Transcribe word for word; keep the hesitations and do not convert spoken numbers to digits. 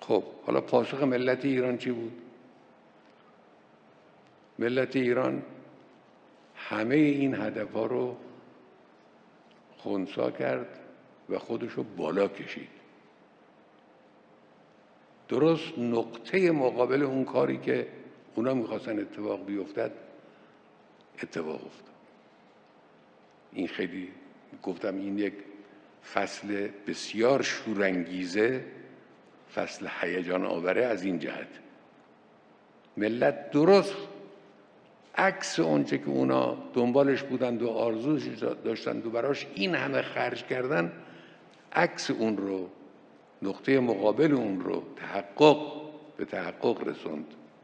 خب حالا پاسخ ملت ایران چی بود؟ ملت ایران همه این هدفها رو خنثی کرد و خودشو بالا کشید. درست نقطه مقابل اون کاری که اونا میخواستن اتفاق بیفتد اتفاق افتاد. این خیلی گفتم این یک فصل بسیار شورانگیزه، فصل هیجان آوره از این جهت. ملت درست عکس اونچه که اونا دنبالش بودند و آرزوش داشتند و براش این همه خرج کردن، عکس اون رو، نقطه مقابل اون رو تحقق به تحقق رسوند.